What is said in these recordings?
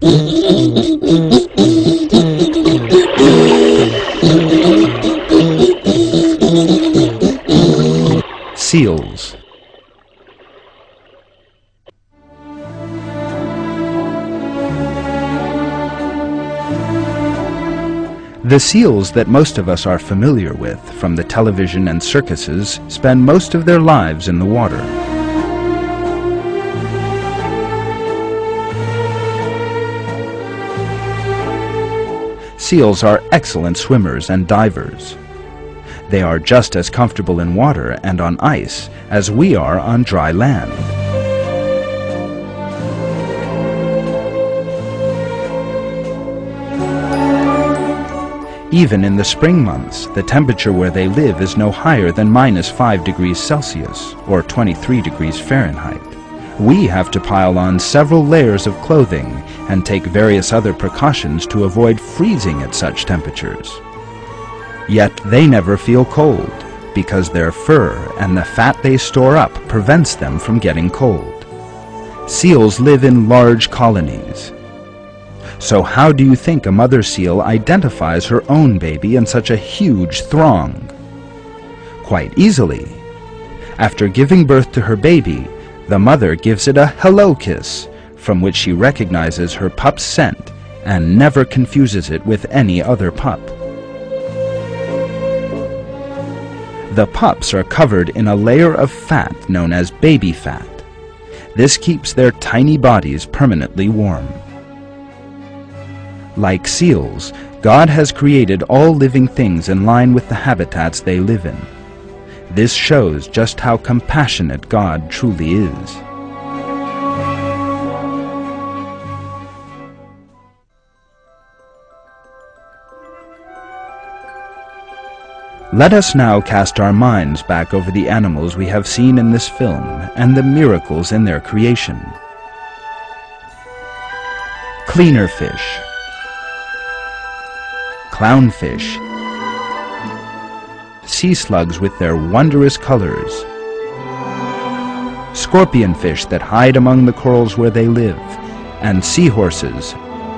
Seals. The seals that most of us are familiar with from the television and circuses spend most of their lives in the water. Seals are excellent swimmers and divers. They are just as comfortable in water and on ice as we are on dry land. Even in the spring months, the temperature where they live is no higher than -5 degrees Celsius, or 23 degrees Fahrenheit. We have to pile on several layers of clothing and take various other precautions to avoid freezing at such temperatures. Yet they never feel cold, because their fur and the fat they store up prevents them from getting cold. Seals live in large colonies. So how do you think a mother seal identifies her own baby in such a huge throng? Quite easily. After giving birth to her baby, the mother gives it a hello kiss, from which she recognizes her pup's scent and never confuses it with any other pup. The pups are covered in a layer of fat known as baby fat. This keeps their tiny bodies permanently warm. Like seals, God has created all living things in line with the habitats they live in. This shows just how compassionate God truly is. Let us now cast our minds back over the animals we have seen in this film and the miracles in their creation. Cleaner fish, clownfish, sea slugs with their wondrous colors, scorpionfish that hide among the corals where they live, and seahorses,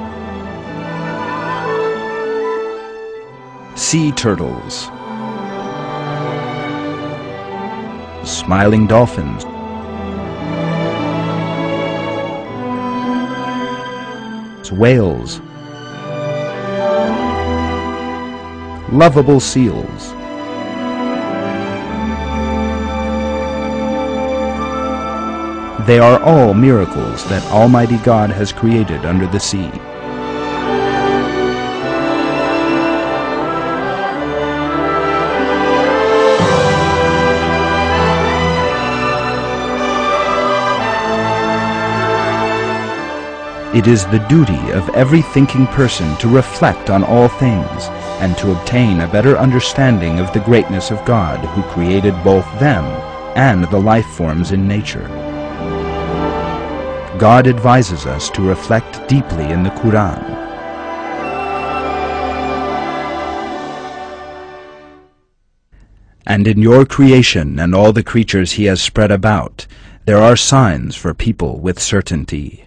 sea turtles, smiling dolphins, whales, lovable seals. They are all miracles that Almighty God has created under the sea. It is the duty of every thinking person to reflect on all things and to obtain a better understanding of the greatness of God who created both them and the life forms in nature. God advises us to reflect deeply in the Quran. And in your creation and all the creatures He has spread about, there are signs for people with certainty.